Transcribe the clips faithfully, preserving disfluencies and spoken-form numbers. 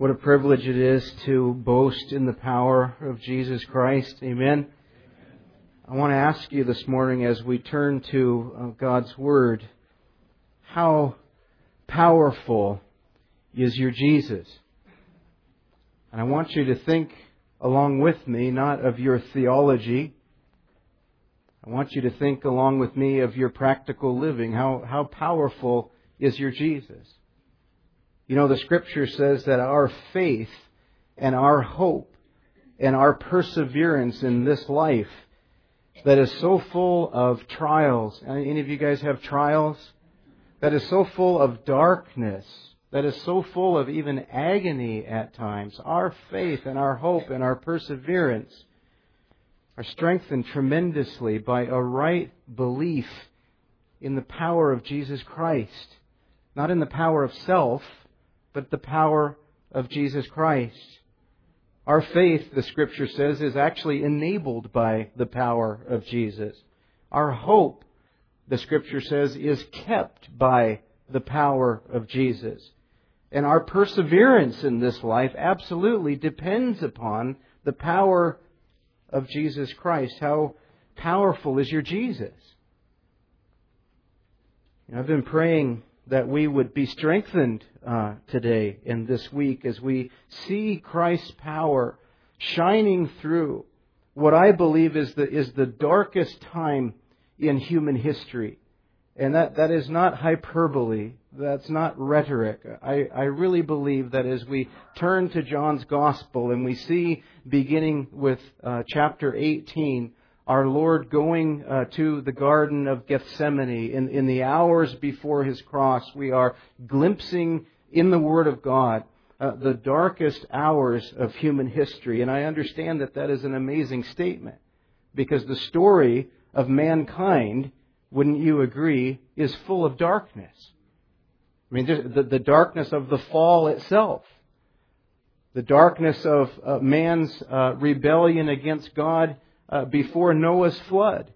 What a privilege it is to boast in the power of Jesus Christ. Amen. I want to ask you this morning as we turn to uh, God's Word, how powerful is your Jesus? And I want you to think along with me, not of your theology. I want you to think along with me of your practical living. How, how powerful is your Jesus? You know, the Scripture says that our faith and our hope and our perseverance in this life that is so full of trials. Any of you guys have trials? That is so full of darkness. That is so full of even agony at times. Our faith and our hope and our perseverance are strengthened tremendously by a right belief in the power of Jesus Christ. Not in the power of self, but the power of Jesus Christ. Our faith, the Scripture says, is actually enabled by the power of Jesus. Our hope, the Scripture says, is kept by the power of Jesus. And our perseverance in this life absolutely depends upon the power of Jesus Christ. How powerful is your Jesus? You know, I've been praying that we would be strengthened uh, today and this week as we see Christ's power shining through what I believe is the is the darkest time in human history. And that, that is not hyperbole. That's not rhetoric. I, I really believe that as we turn to John's Gospel and we see, beginning with uh, chapter eighteen, our Lord going uh, to the Garden of Gethsemane in, in the hours before His cross, we are glimpsing in the Word of God uh, the darkest hours of human history. And I understand that that is an amazing statement because the story of mankind, wouldn't you agree, is full of darkness. I mean, the, the darkness of the fall itself, the darkness of uh, man's uh, rebellion against God Uh, before Noah's flood.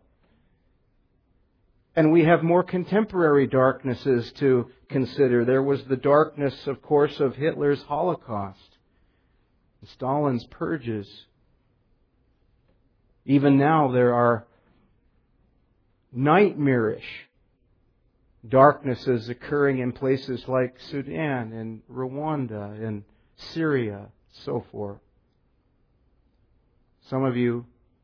And we have more contemporary darknesses to consider. There was the darkness, of course, of Hitler's Holocaust, Stalin's purges. Even now there are nightmarish darknesses occurring in places like Sudan and Rwanda and Syria, so forth. Some of you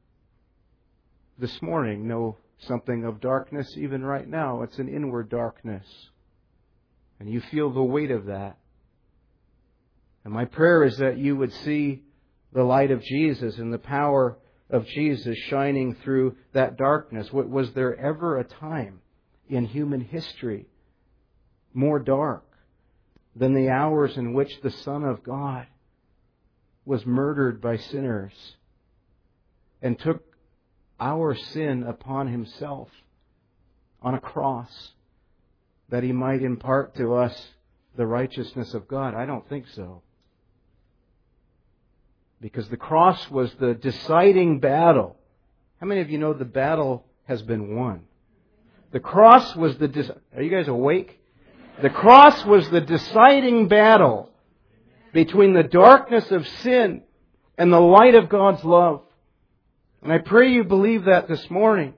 this morning know something of darkness even right now. It's an inward darkness. And you feel the weight of that. And my prayer is that you would see the light of Jesus and the power of Jesus shining through that darkness. Was there ever a time in human history more dark than the hours in which the Son of God was murdered by sinners and took our sin upon Himself on a cross that He might impart to us the righteousness of God? I don't think so. Because the cross was the deciding battle. How many of you know the battle has been won? The cross was the... De- Are you guys awake? The cross was the deciding battle between the darkness of sin and the light of God's love. And I pray you believe that this morning.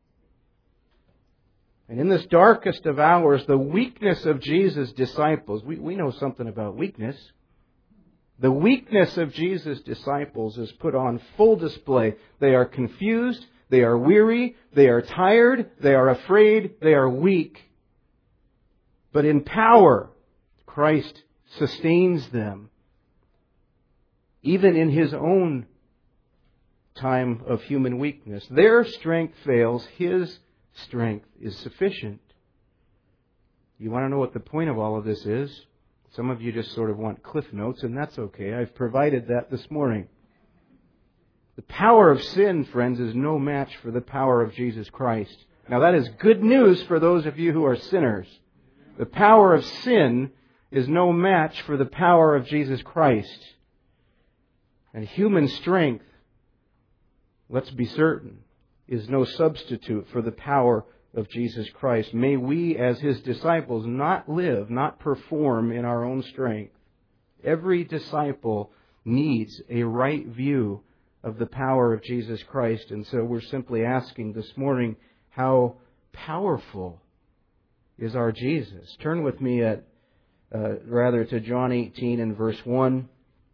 And in this darkest of hours, the weakness of Jesus' disciples, we, we know something about weakness. The weakness of Jesus' disciples is put on full display. They are confused, they are weary, they are tired, they are afraid, they are weak. But in power, Christ sustains them. Even in His own time of human weakness. Their strength fails. His strength is sufficient. You want to know what the point of all of this is? Some of you just sort of want cliff notes, and that's okay. I've provided that this morning. The power of sin, friends, is no match for the power of Jesus Christ. Now that is good news for those of you who are sinners. The power of sin is no match for the power of Jesus Christ. And human strength, let's be certain, is no substitute for the power of Jesus Christ. May we, as His disciples, not live, not perform in our own strength, Every disciple needs a right view of the power of Jesus Christ. And so we're simply asking this morning, how powerful is our Jesus? Turn with me at uh, rather to John eighteen and verse one.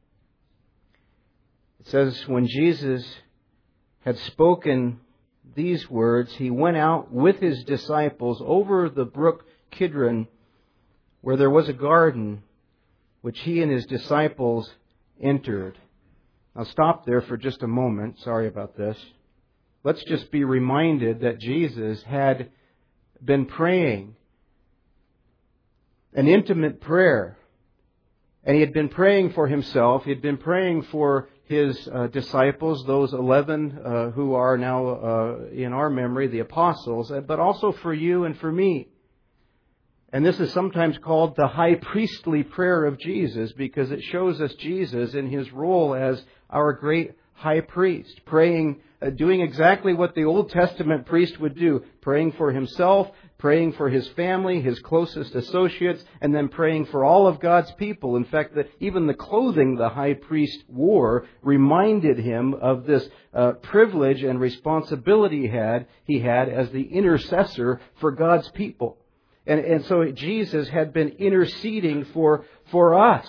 It says, when Jesus had spoken these words, he went out with his disciples over the brook Kidron, where there was a garden, which he and his disciples entered. I'll stop there for just a moment. Sorry about this. Let's just be reminded that Jesus had been praying an intimate prayer. And he had been praying for himself. He had been praying for his uh, disciples, those eleven uh, who are now uh, in our memory, the apostles, but also for you and for me. And this is sometimes called the high priestly prayer of Jesus, because it shows us Jesus in his role as our great high priest, praying, uh, doing exactly what the Old Testament priest would do, praying for himself, praying for his family, his closest associates, and then praying for all of God's people. In fact, that even the clothing the high priest wore reminded him of this uh, privilege and responsibility he had, he had as the intercessor for God's people. And, and so Jesus had been interceding for, for us.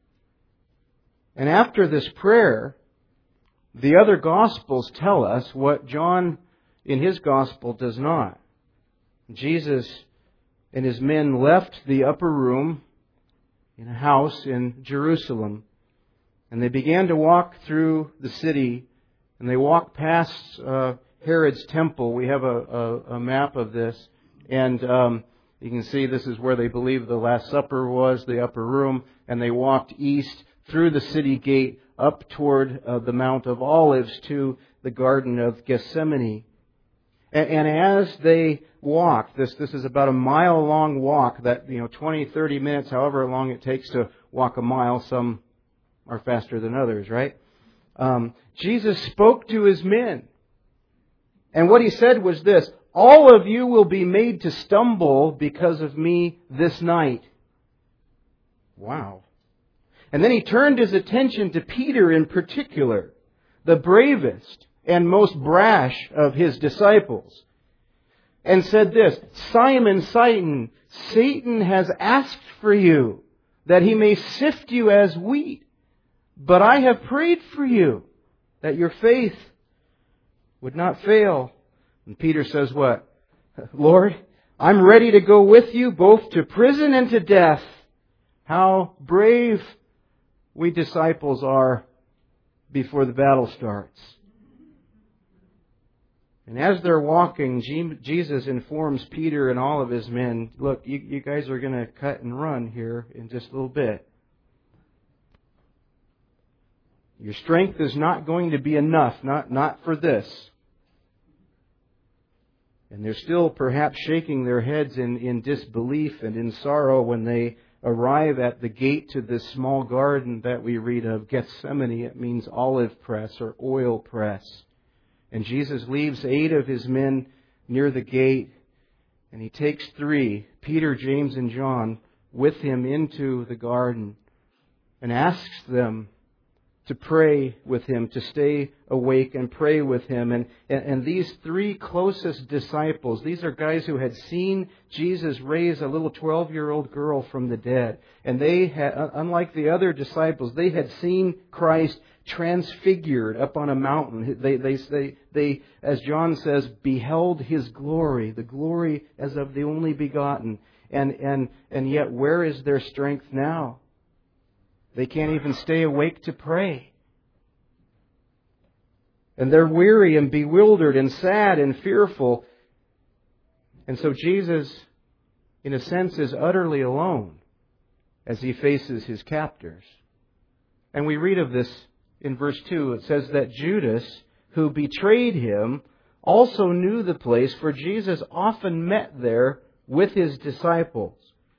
And after this prayer, the other Gospels tell us what John in his Gospel does not. Jesus and his men left the upper room in a house in Jerusalem, and they began to walk through the city, and they walked past uh, Herod's temple. We have a, a, a map of this, and um, you can see this is where they believe the Last Supper was, the upper room, and they walked east through the city gate up toward uh, the Mount of Olives to the Garden of Gethsemane. And, and as they walked, this this is about a mile long walk, that, you know, twenty, thirty minutes, however long it takes to walk a mile. Some are faster than others, right? Um, Jesus spoke to his men. And what he said was this: all of you will be made to stumble because of me this night. Wow. And then he turned his attention to Peter in particular, the bravest and most brash of his disciples, and said this: Simon, Satan, Satan has asked for you that he may sift you as wheat, but I have prayed for you that your faith would not fail. And Peter says what? Lord, I'm ready to go with you both to prison and to death. How brave we disciples are before the battle starts. And as they're walking, Jesus informs Peter and all of his men, look, you, you guys are going to cut and run here in just a little bit. Your strength is not going to be enough, not, not for this. And they're still perhaps shaking their heads in, in disbelief and in sorrow when they arrive at the gate to this small garden that we read of, Gethsemane. It means olive press or oil press. And Jesus leaves eight of his men near the gate, and he takes three, Peter, James, and John, with him into the garden and asks them to pray with him, to stay awake and pray with him. And, and, and these three closest disciples, these are guys who had seen Jesus raise a little twelve-year-old girl from the dead. And they had, unlike the other disciples, they had seen Christ transfigured up on a mountain. They, they, they, they, as John says, beheld his glory, the glory as of the only begotten. And, and, and yet, where is their strength now? They can't even stay awake to pray. And they're weary and bewildered and sad and fearful. And so Jesus, in a sense, is utterly alone as he faces his captors. And we read of this in verse two. It says that Judas, who betrayed him, also knew the place, for Jesus often met there with his disciples.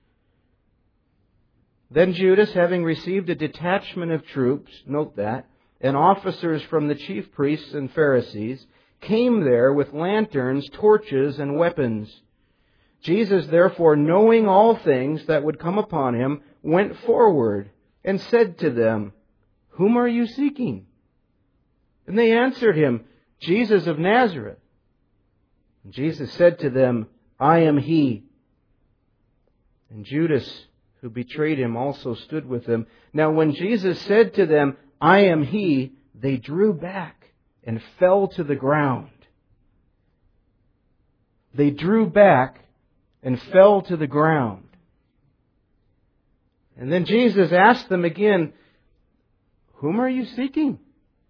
Then Judas, having received a detachment of troops, note that, and officers from the chief priests and Pharisees, came there with lanterns, torches, and weapons. Jesus, therefore, knowing all things that would come upon him, went forward and said to them, "Whom are you seeking?" And they answered him, "Jesus of Nazareth." And Jesus said to them, "I am he." And Judas, who betrayed him, also stood with them. Now when Jesus said to them, "I am he," they drew back and fell to the ground. They drew back and fell to the ground. And then Jesus asked them again, "Whom are you seeking?"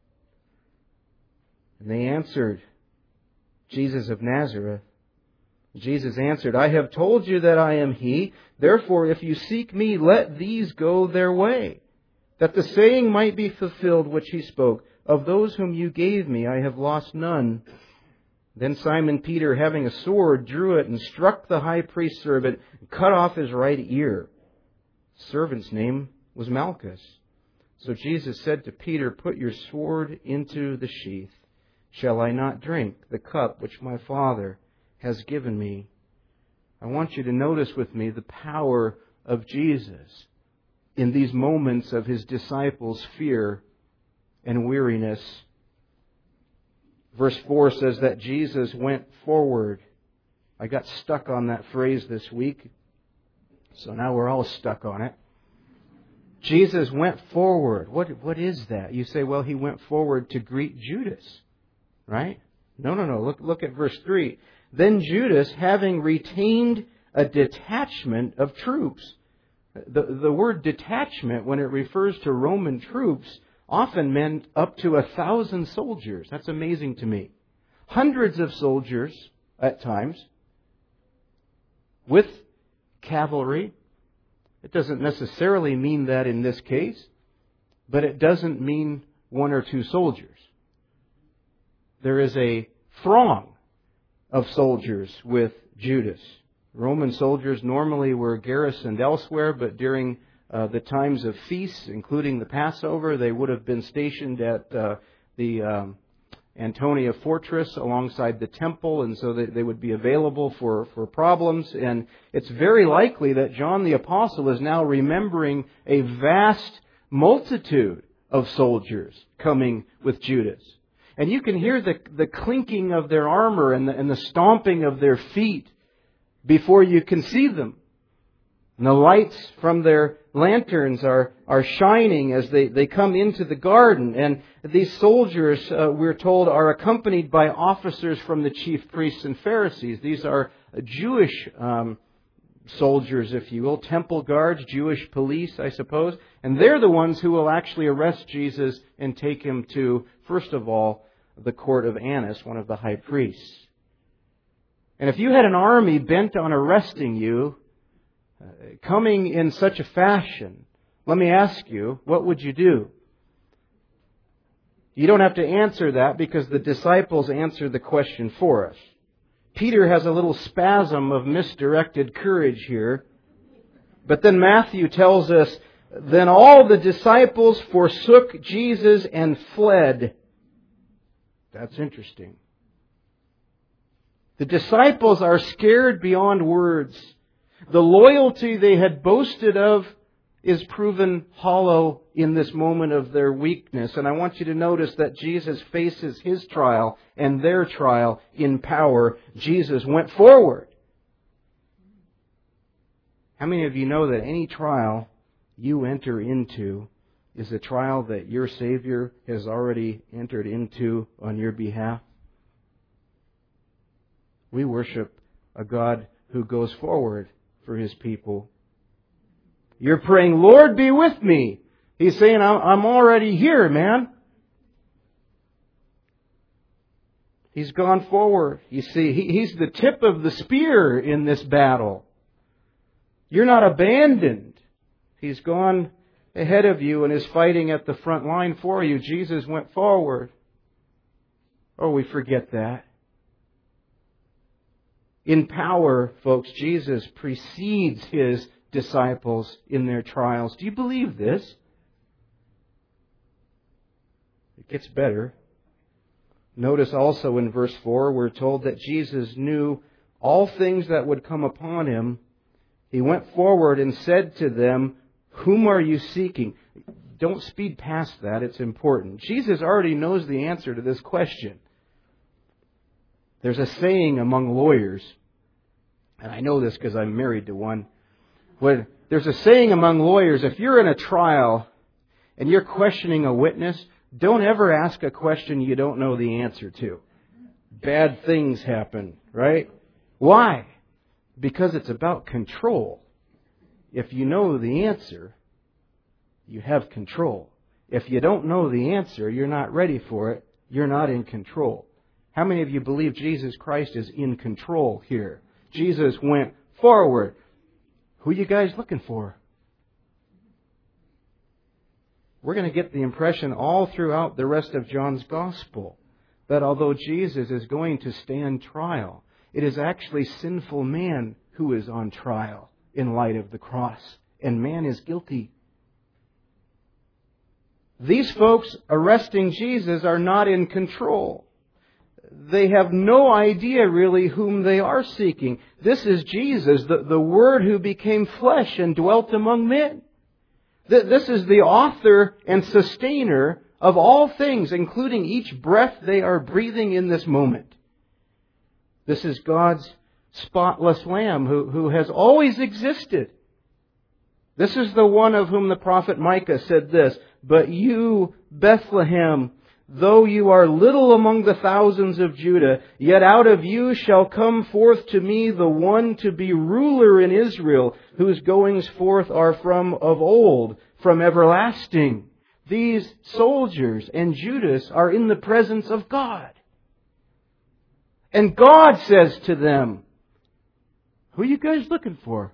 And they answered, "Jesus of Nazareth." Jesus answered, "I have told you that I am he. Therefore, if you seek me, let these go their way, that the saying might be fulfilled which he spoke, 'Of those whom you gave me, I have lost none.' Then Simon Peter, having a sword, drew it and struck the high priest's servant and cut off his right ear. The servant's name was Malchus. So Jesus said to Peter, 'Put your sword into the sheath. Shall I not drink the cup which my Father has given me?'" I want you to notice with me the power of Jesus in these moments of his disciples' fear and weariness. Verse four says that Jesus went forward. I got stuck on that phrase this week, so now we're all stuck on it. Jesus went forward. What, what is that? You say, well, he went forward to greet Judas, right? No, no, no. Look, look at verse three. Then Judas, having retained a detachment of troops. The, the word detachment, when it refers to Roman troops, often meant up to a thousand soldiers. That's amazing to me. Hundreds of soldiers at times with cavalry. It doesn't necessarily mean that in this case, but it doesn't mean one or two soldiers. There is a throng of soldiers with Judas. Roman soldiers normally were garrisoned elsewhere, but during uh, the times of feasts, including the Passover, they would have been stationed at uh, the um, Antonia fortress alongside the temple, and so they, they would be available for, for problems. And it's very likely that John the Apostle is now remembering a vast multitude of soldiers coming with Judas. And you can hear the, the clinking of their armor and the, and the stomping of their feet before you can see them. And the lights from their lanterns are, are shining as they, they come into the garden. And these soldiers, uh, we're told, are accompanied by officers from the chief priests and Pharisees. These are Jewish um, soldiers, if you will, temple guards, Jewish police, I suppose. And they're the ones who will actually arrest Jesus and take him to, first of all, the court of Annas, one of the high priests. And if you had an army bent on arresting you, uh, coming in such a fashion, let me ask you, what would you do? You don't have to answer that because the disciples answered the question for us. Peter has a little spasm of misdirected courage here. But then Matthew tells us, then all the disciples forsook Jesus and fled. That's interesting. The disciples are scared beyond words. The loyalty they had boasted of is proven hollow in this moment of their weakness. And I want you to notice that Jesus faces his trial and their trial in power. Jesus went forward. How many of you know that any trial you enter into is a trial that your Savior has already entered into on your behalf? We worship a God who goes forward for his people. You're praying, Lord, be with me. He's saying, I'm already here, man. He's gone forward. You see, he's the tip of the spear in this battle. You're not abandoned. He's gone ahead of you and is fighting at the front line for you. Jesus went forward. Oh, we forget that. In power, folks, Jesus precedes his disciples in their trials. Do you believe this? It gets better. Notice also in verse four, we're told that Jesus knew all things that would come upon him. He went forward and said to them, "Whom are you seeking?" don't speed past that. It's important. Jesus already knows the answer to this question. There's a saying among lawyers, and I know this because I'm married to one. When there's a saying among lawyers, if you're in a trial and you're questioning a witness, don't ever ask a question you don't know the answer to. Bad things happen, right? Why? Because it's about control. If you know the answer, you have control. If you don't know the answer, you're not ready for it, you're not in control. How many of you believe Jesus Christ is in control here? Jesus went forward. Who are you guys looking for? We're going to get the impression all throughout the rest of John's Gospel that although Jesus is going to stand trial, it is actually sinful man who is on trial in light of the cross. And man is guilty. These folks arresting Jesus are not in control. They have no idea really whom they are seeking. This is Jesus, the, the Word who became flesh and dwelt among men. This is the author and sustainer of all things, including each breath they are breathing in this moment. This is God's spotless Lamb who, who has always existed. This is the one of whom the prophet Micah said this, "But you, Bethlehem, though you are little among the thousands of Judah, yet out of you shall come forth to me the one to be ruler in Israel, whose goings forth are from of old, from everlasting." These soldiers and Judas are in the presence of God. And God says to them, "Who are you guys looking for?"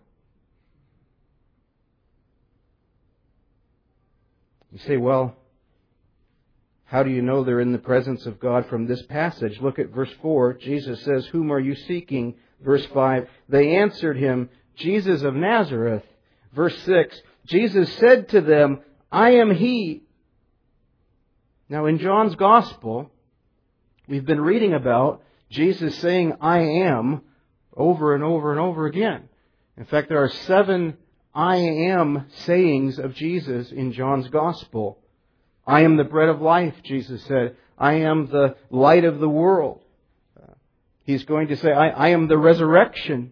You say, well, how do you know they're in the presence of God from this passage? Look at verse four. Jesus says, "Whom are you seeking?" Verse five, they answered him, "Jesus of Nazareth." Verse six, Jesus said to them, "I am He." Now in John's Gospel, we've been reading about Jesus saying, "I am," over and over and over again. In fact, there are seven "I am" sayings of Jesus in John's Gospel. "I am the bread of life," Jesus said. "I am the light of the world." Uh, he's going to say, I, I am the resurrection.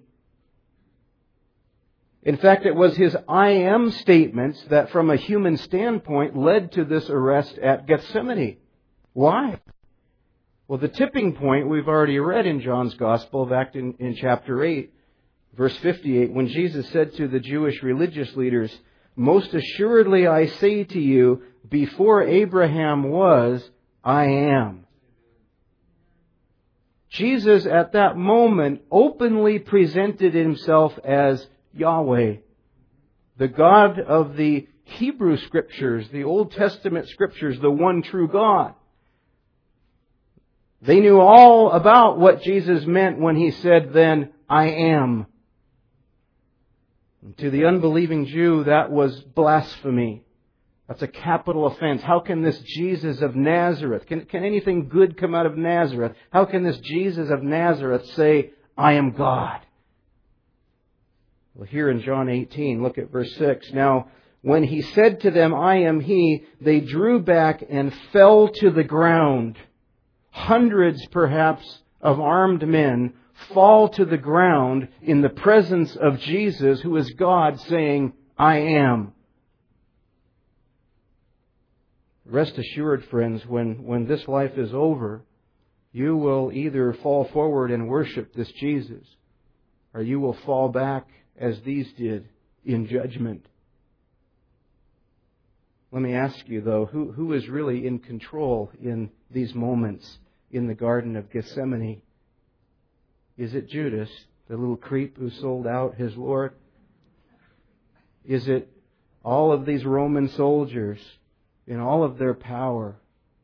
In fact, it was his "I am" statements that from a human standpoint led to this arrest at Gethsemane. Why? Well, the tipping point we've already read in John's Gospel back in, in chapter eight, verse fifty-eight, when Jesus said to the Jewish religious leaders, "Most assuredly I say to you, before Abraham was, I am." Jesus at that moment openly presented himself as Yahweh, the God of the Hebrew Scriptures, the Old Testament Scriptures, the one true God. They knew all about what Jesus meant when He said then, "I am." And to the unbelieving Jew, that was blasphemy. That's a capital offense. How can this Jesus of Nazareth, can, can anything good come out of Nazareth? How can this Jesus of Nazareth say, "I am God"? Well, here in John eighteen, look at verse six. "Now, when He said to them, 'I am He,' they drew back and fell to the ground." Hundreds, perhaps, of armed men fall to the ground in the presence of Jesus, who is God, saying, "I am." Rest assured, friends, when, when this life is over, you will either fall forward and worship this Jesus, or you will fall back as these did in judgment. Let me ask you, though, who, who is really in control in these moments in the Garden of Gethsemane? Is it Judas, the little creep who sold out his Lord? Is it all of these Roman soldiers in all of their power?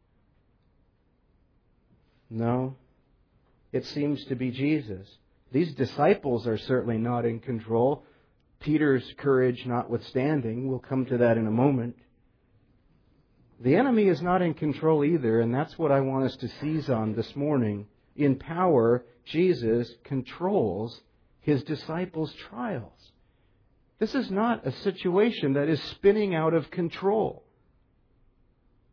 No. It seems to be Jesus. These disciples are certainly not in control. Peter's courage notwithstanding. We'll come to that in a moment. The enemy is not in control either, and that's what I want us to seize on this morning. In power, Jesus controls His disciples' trials. This is not a situation that is spinning out of control.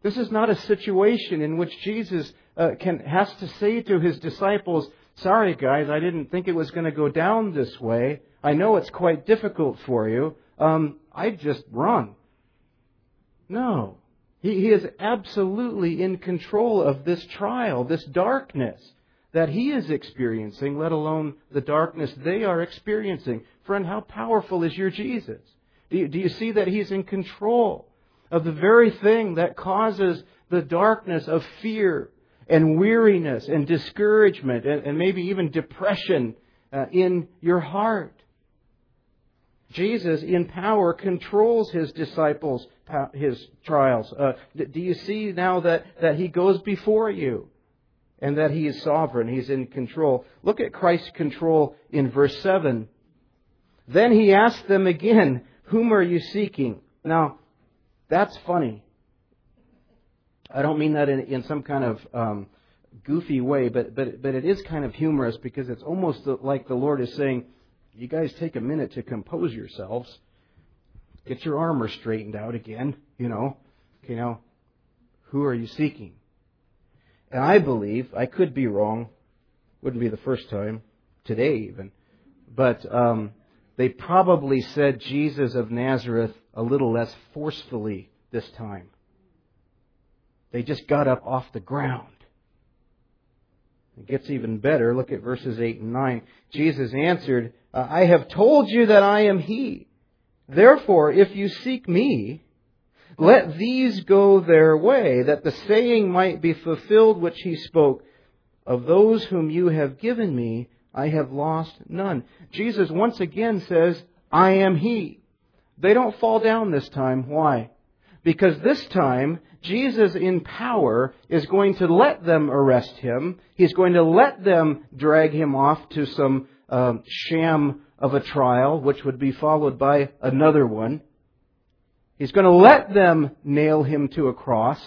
This is not a situation in which Jesus uh, can has to say to His disciples, sorry guys, I didn't think it was going to go down this way. I know it's quite difficult for you. Um, I'd just run. No. He, he is absolutely in control of this trial, this darkness that He is experiencing, let alone the darkness they are experiencing. Friend, how powerful is your Jesus? Do you, do you see that He's in control of the very thing that causes the darkness of fear and weariness and discouragement and, and maybe even depression uh, in your heart? Jesus, in power, controls His disciples' His trials. Uh, do you see now that, that He goes before you and that He is sovereign? He's in control. Look at Christ's control in verse seven. Then He asked them again, whom are you seeking? Now, that's funny. I don't mean that in, in some kind of um, goofy way, but, but, but it is kind of humorous because it's almost like the Lord is saying, you guys take a minute to compose yourselves. Get your armor straightened out again, you know. Okay, now, who are you seeking? And I believe, I could be wrong, wouldn't be the first time, today even, but um, they probably said Jesus of Nazareth a little less forcefully this time. They just got up off the ground. It gets even better. Look at verses eight and nine. Jesus answered, I have told you that I am He. Therefore, if you seek Me, let these go their way, that the saying might be fulfilled which He spoke. Of those whom you have given Me, I have lost none. Jesus once again says, I am He. They don't fall down this time. Why? Because this time, Jesus in power is going to let them arrest Him. He's going to let them drag Him off to some um, sham of a trial, which would be followed by another one. He's going to let them nail Him to a cross.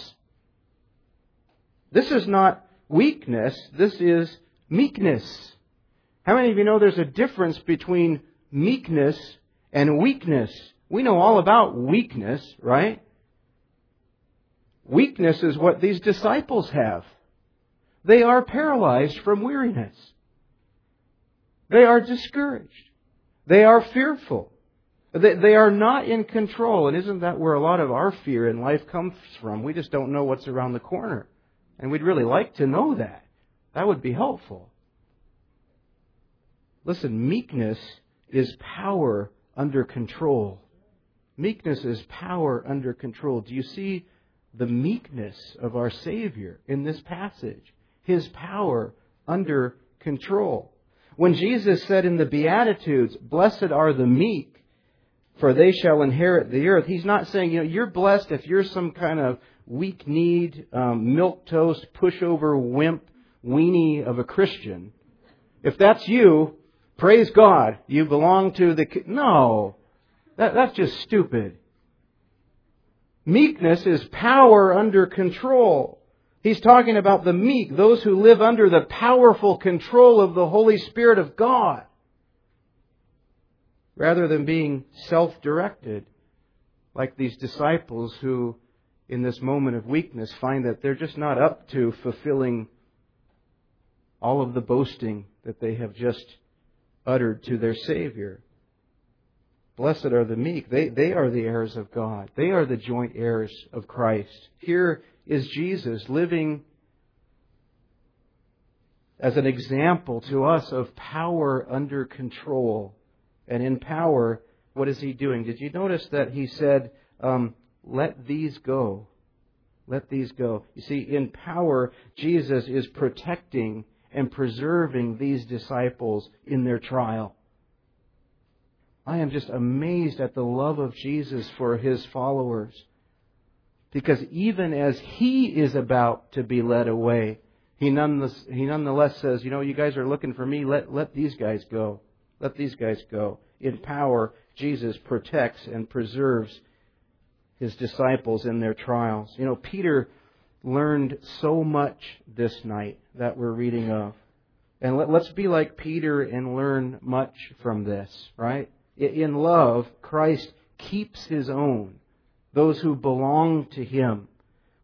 This is not weakness. This is meekness. How many of you know there's a difference between meekness and weakness? We know all about weakness, right? Weakness is what these disciples have. They are paralyzed from weariness. They are discouraged. They are fearful. They, they are not in control. And isn't that where a lot of our fear in life comes from? We just don't know what's around the corner. And we'd really like to know that. That would be helpful. Listen, meekness is power under control. Meekness is power under control. Do you see the meekness of our Savior in this passage? His power under control. When Jesus said in the Beatitudes, blessed are the meek, for they shall inherit the earth, He's not saying, you know, you're blessed if you're some kind of weak-kneed, um, milquetoast, pushover, wimp, weenie of a Christian. If that's you, praise God, you belong to the... No, that, that's just stupid. Meekness is power under control. He's talking about the meek, those who live under the powerful control of the Holy Spirit of God, rather than being self-directed, like these disciples who, in this moment of weakness, find that they're just not up to fulfilling all of the boasting that they have just uttered to their Savior. Blessed are the meek. They, they are the heirs of God. They are the joint heirs of Christ. Here is Jesus living as an example to us of power under control. And in power, what is He doing? Did you notice that He said, um, let these go. Let these go. You see, in power, Jesus is protecting and preserving these disciples in their trial. I am just amazed at the love of Jesus for His followers. Because even as He is about to be led away, He nonetheless, he nonetheless says, you know, you guys are looking for me, let, let these guys go. Let these guys go. In power, Jesus protects and preserves His disciples in their trials. You know, Peter learned so much this night that we're reading of. And let, let's be like Peter and learn much from this, right? In love, Christ keeps His own, those who belong to Him,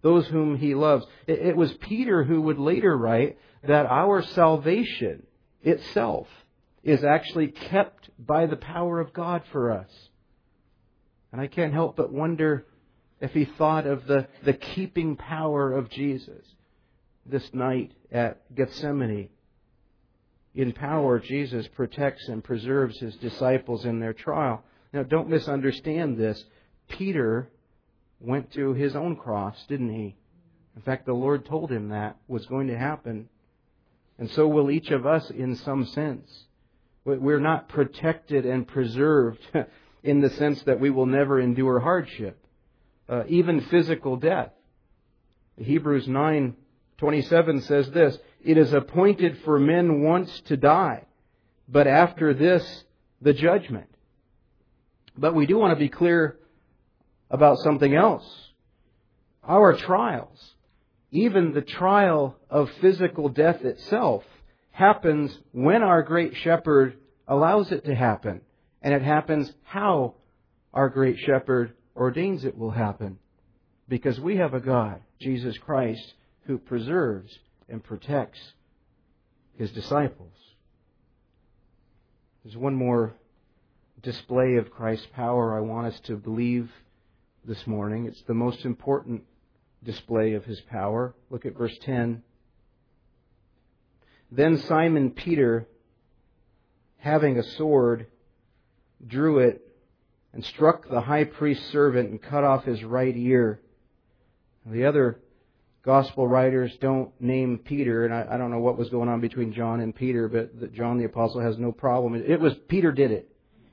those whom He loves. It, it was Peter who would later write that our salvation itself is actually kept by the power of God for us. And I can't help but wonder if he thought of the, the keeping power of Jesus this night at Gethsemane. In power, Jesus protects and preserves His disciples in their trial. Now, don't misunderstand this. Peter went to his own cross, didn't he? In fact, the Lord told him that was going to happen. And so will each of us in some sense. We're not protected and preserved in the sense that we will never endure hardship, uh, even physical death. Hebrews nine twenty-seven says this, "It is appointed for men once to die, but after this, the judgment." But we do want to be clear about something else. Our trials, even the trial of physical death itself, happens when our great shepherd allows it to happen. And it happens how our great shepherd ordains it will happen. Because we have a God, Jesus Christ, who preserves and protects His disciples. There's one more display of Christ's power I want us to believe this morning. It's the most important display of His power. Look at verse ten. "Then Simon Peter, having a sword, drew it and struck the high priest's servant and cut off his right ear." The other gospel writers don't name Peter, and I, I don't know what was going on between John and Peter, but that John the Apostle has no problem. It was Peter did it.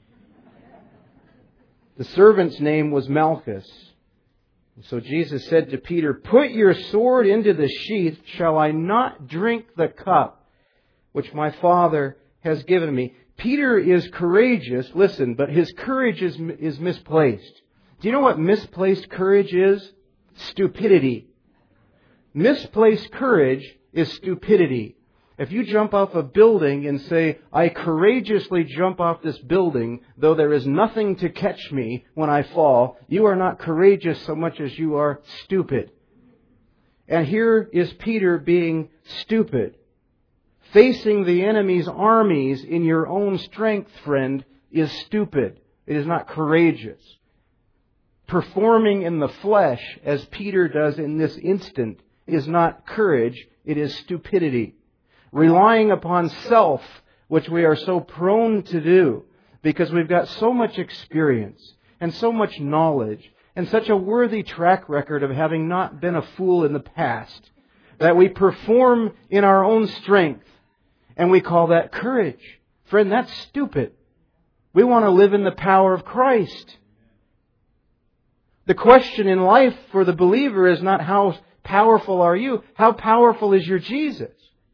The servant's name was Malchus. So Jesus said to Peter, "Put your sword into the sheath. Shall I not drink the cup which my Father has given me?" Peter is courageous, listen, but his courage is, is misplaced. Do you know what misplaced courage is? Stupidity. Misplaced courage is stupidity. If you jump off a building and say, "I courageously jump off this building, though there is nothing to catch me when I fall," you are not courageous so much as you are stupid. And here is Peter being stupid. Facing the enemy's armies in your own strength, friend, is stupid. It is not courageous. Performing in the flesh, as Peter does in this instant, is not courage, it is stupidity. Relying upon self, which we are so prone to do, because we've got so much experience and so much knowledge and such a worthy track record of having not been a fool in the past, that we perform in our own strength. And we call that courage. Friend, that's stupid. We want to live in the power of Christ. The question in life for the believer is not how powerful are you, how powerful is your Jesus?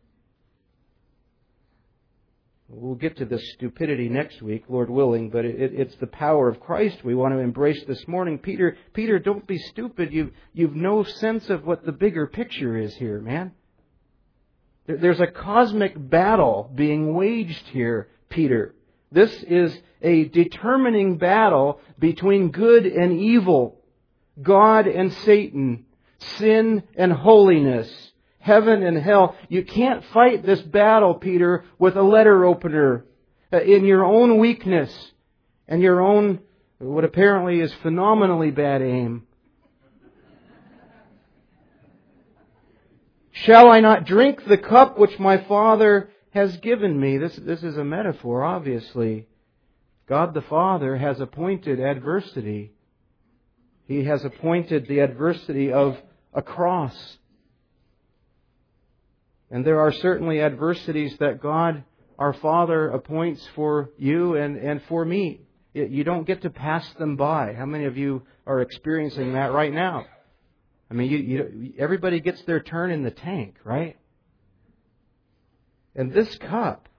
We'll get to this stupidity next week, Lord willing, but it, it's the power of Christ we want to embrace this morning. Peter, Peter, don't be stupid. You've, you've no sense of what the bigger picture is here, man. There's a cosmic battle being waged here, Peter. This is a determining battle between good and evil, God and Satan, sin and holiness, heaven and hell. You can't fight this battle, Peter, with a letter opener in your own weakness and your own, what apparently is phenomenally bad aim. "Shall I not drink the cup which my Father has given me?" This, this is a metaphor, obviously. God the Father has appointed adversity. He has appointed the adversity of a cross. And there are certainly adversities that God, our Father, appoints for you and, and for me. You don't get to pass them by. How many of you are experiencing that right now? I mean, you, you, everybody gets their turn in the tank, right? And this cup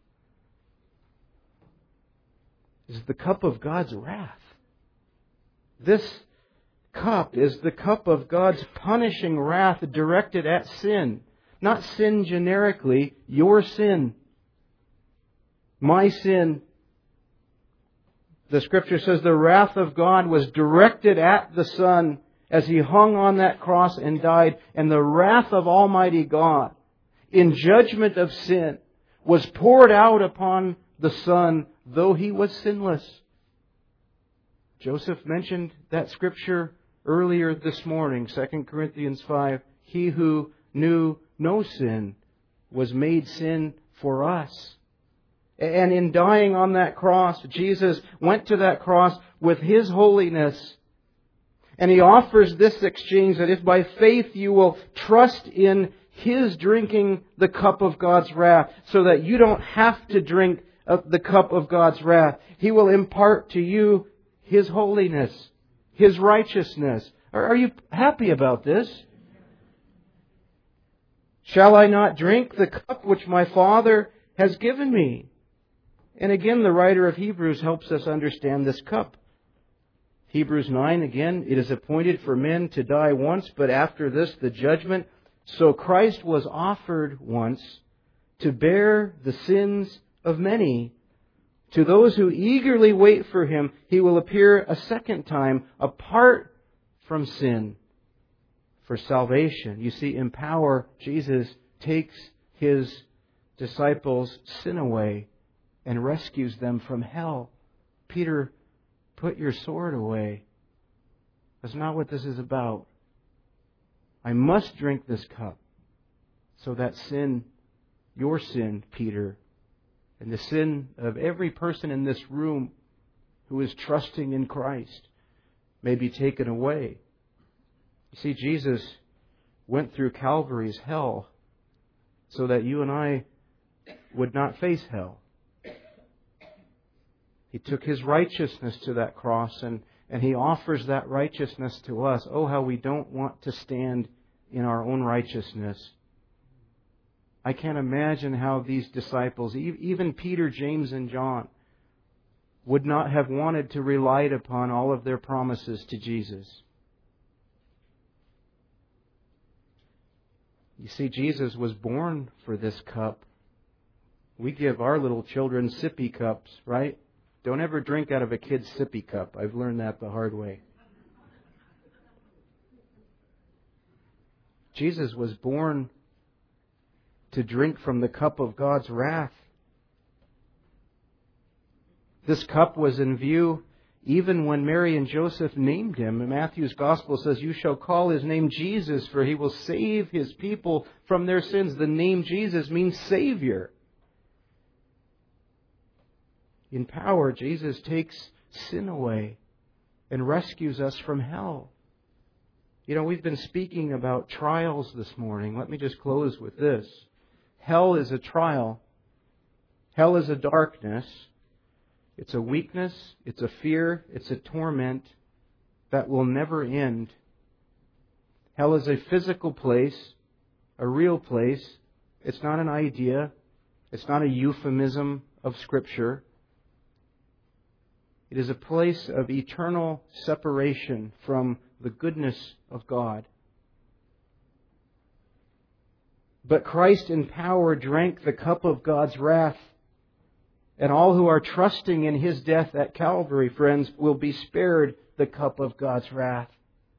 is the cup of God's wrath. This cup is the cup of God's punishing wrath directed at sin. Not sin generically, your sin, my sin. The Scripture says the wrath of God was directed at the Son as He hung on that cross and died, and the wrath of Almighty God in judgment of sin was poured out upon the Son, though He was sinless. Joseph mentioned that scripture earlier this morning, Second Corinthians five. He who knew no sin was made sin for us. And in dying on that cross, Jesus went to that cross with His holiness. And He offers this exchange, that if by faith you will trust in His drinking the cup of God's wrath, so that you don't have to drink the cup of God's wrath, He will impart to you His holiness, His righteousness. Are you happy about this? Shall I not drink the cup which my Father has given me? And again, the writer of Hebrews helps us understand this cup. Hebrews nine, again, it is appointed for men to die once, but after this the judgment. So Christ was offered once to bear the sins of many. To those who eagerly wait for Him, He will appear a second time apart from sin for salvation. You see, in power, Jesus takes His disciples' sin away and rescues them from hell. Peter, put your sword away. That's not what this is about. I must drink this cup so that sin, your sin, Peter, and the sin of every person in this room who is trusting in Christ may be taken away. You see, Jesus went through Calvary's hell so that you and I would not face hell. He took His righteousness to that cross, and, and He offers that righteousness to us. Oh, how we don't want to stand in our own righteousness. I can't imagine how these disciples, even Peter, James, and John, would not have wanted to rely upon all of their promises to Jesus. You see, Jesus was born for this cup. We give our little children sippy cups, right? Don't ever drink out of a kid's sippy cup. I've learned that the hard way. Jesus was born to drink from the cup of God's wrath. This cup was in view even when Mary and Joseph named Him. Matthew's Gospel says, "You shall call His name Jesus, for He will save His people from their sins." The name Jesus means Savior. In power, Jesus takes sin away and rescues us from hell. You know, we've been speaking about trials this morning. Let me just close with this. Hell is a trial. Hell is a darkness. It's a weakness. It's a fear. It's a torment that will never end. Hell is a physical place, a real place. It's not an idea. It's not a euphemism of Scripture. It is a place of eternal separation from the goodness of God. But Christ in power drank the cup of God's wrath. And all who are trusting in His death at Calvary, friends, will be spared the cup of God's wrath.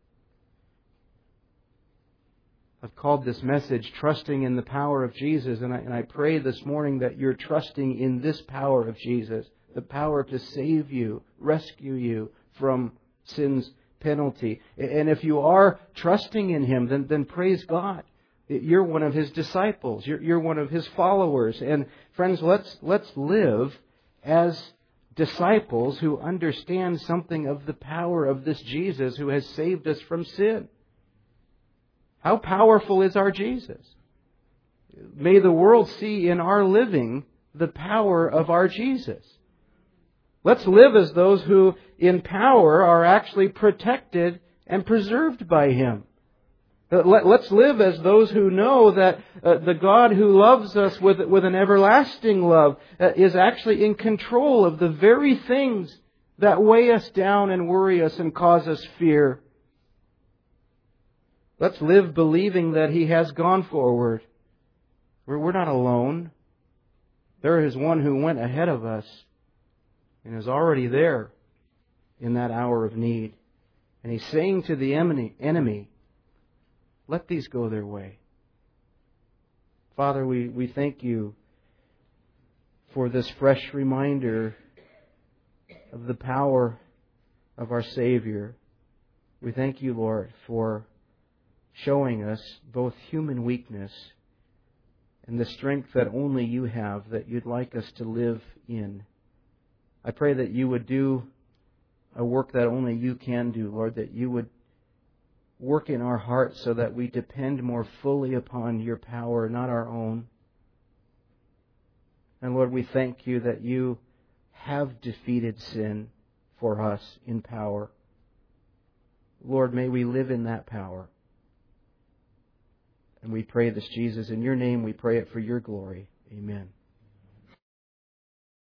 I've called this message Trusting in the Power of Jesus. And I, and I pray this morning that you're trusting in this power of Jesus. The power to save you, rescue you from sin's penalty. And if you are trusting in Him, then, then praise God. You're one of His disciples. You're, you're one of His followers. And friends, let's, let's live as disciples who understand something of the power of this Jesus who has saved us from sin. How powerful is our Jesus? May the world see in our living the power of our Jesus. Let's live as those who in power are actually protected and preserved by Him. Let's live as those who know that uh, the God who loves us with, with an everlasting love uh, is actually in control of the very things that weigh us down and worry us and cause us fear. Let's live believing that He has gone forward. We're, we're not alone. There is one who went ahead of us and is already there in that hour of need. And He's saying to the enemy, let these go their way. Father, we, we thank You for this fresh reminder of the power of our Savior. We thank You, Lord, for showing us both human weakness and the strength that only You have, that You'd like us to live in. I pray that You would do a work that only You can do, Lord, that You would work in our hearts so that we depend more fully upon Your power, not our own. And Lord, we thank You that You have defeated sin for us in power. Lord, may we live in that power. And we pray this, Jesus, in Your name we pray it for Your glory. Amen.